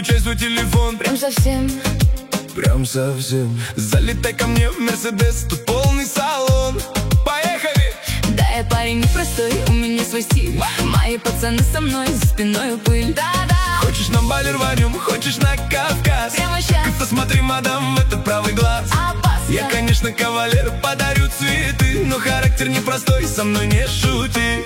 Включай свой телефон. Прям совсем. Залетай ко мне в Мерседес, тут полный салон. Поехали! Да, я парень непростой, у меня свой стиль. Мои пацаны со мной, за спиной пыль. Да-да. Хочешь на Бали рванем, хочешь на Кавказ. Прямо щас. Как-то смотри, мадам, в этот правый глаз. Опасно. Я, конечно, кавалер, подарю цветы, но характер непростой, со мной не шути.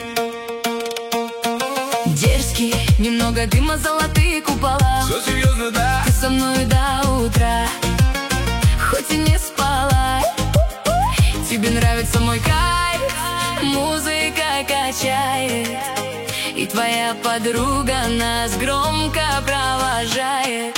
Дерзкий, немного дыма, золотые купола. Все серьезно, да? Ты со мной до утра, хоть и не спала. Тебе нравится мой кайф, музыка качает, и твоя подруга нас громко провожает.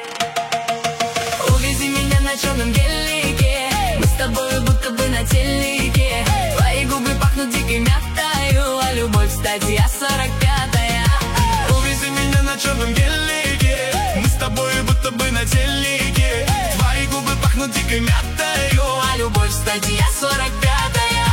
Увези меня на черном гелике, мы с тобой будто бы на телеке. Твои губы пахнут дикой мятою, а любовь, статья 45-я. Увези меня на черном гелике, мы с тобой будто бы на телеке. Твои губы пахнут дикой мятою, А любовь, статья 45-я.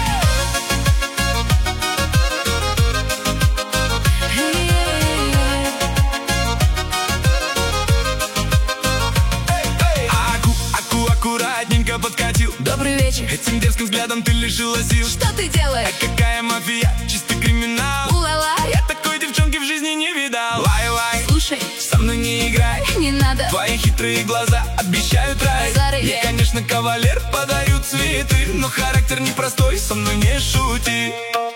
аккуратненько подкатил. Добрый вечер. Этим дерзким взглядом ты лишила сил. Что ты делаешь? Какая мафия, чистый криминал. Улала. Я такой девчонки в жизни не видал. Лай-лай, Слушай, со мной не играй, не надо. твои хитрые глаза обещают рай. Зары. Я, конечно, кавалер, подарю цветы, но характер непростой, со мной не шути.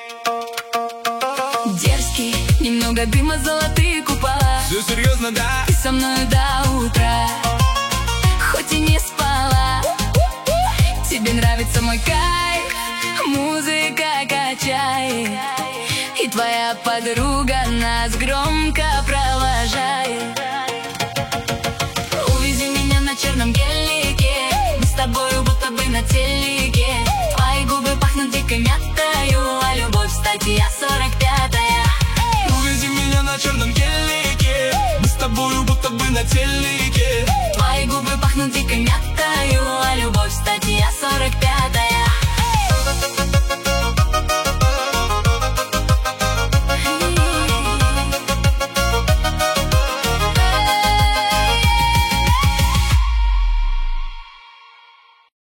Дерзкий, немного дыма, золотые купола. Все серьезно, да? Ты со мной до утра, хоть и не спала. Тебе нравится мой кайф, музыка качает, и твоя подруга нас громко провожает. Увези меня на черном гелике, мы с тобою будто бы на телеке. Твои губы пахнут дикой мятою, а любовь, статья 45-я. Увези меня на черном гелике, мы с тобою будто бы на телеке. Твои губы пахнут дикой мятою, а любовь, статья 45-я.